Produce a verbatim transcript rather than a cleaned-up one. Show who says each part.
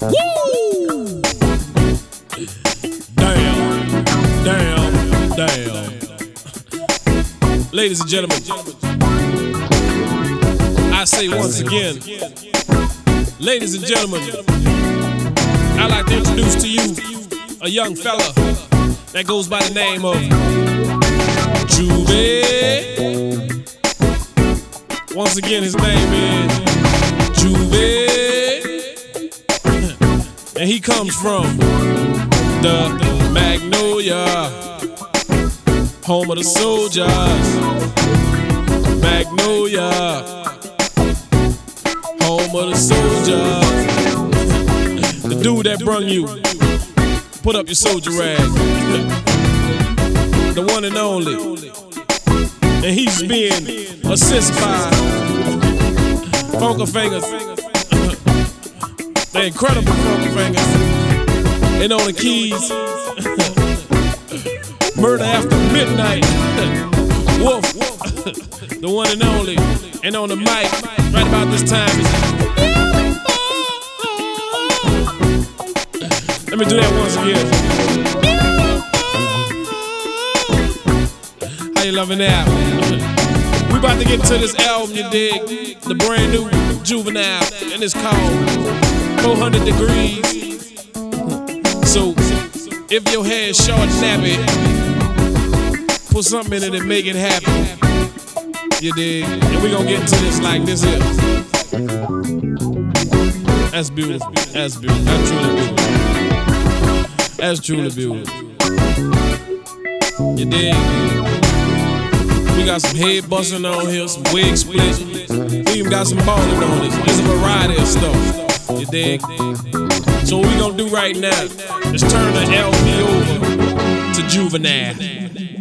Speaker 1: Woo! Damn, damn, damn. Ladies and gentlemen, I say once again, ladies and gentlemen, I'd like to introduce to you a young fella that goes by the name of Juve. Once again, his name is Juve, and he comes from the Magnolia, home of the soldiers. Magnolia, home of the soldiers. The dude that brung you, put up your soldier rag. The one and only. And he's being assisted by Funky Fingers. The incredible Funky Fingers. And on the keys, Murder After Midnight. Wolf, the one and only. And on the mic, right about this time, let me do that once again. How you loving that? We about to get into this album, you dig? The brand new Juvenile, and it's called four hundred degrees. So, if your hair's short and nappy, put something in it and make it happen. You dig? And we gonna get into this like this here. That's beautiful. That's beautiful. That's truly beautiful. That's truly beautiful. You dig? We got some head busting on here, some wig splits. We even got some balling on this. There's a variety of stuff. You dig? So what we gonna do right now is turn the L P over to Juvenile.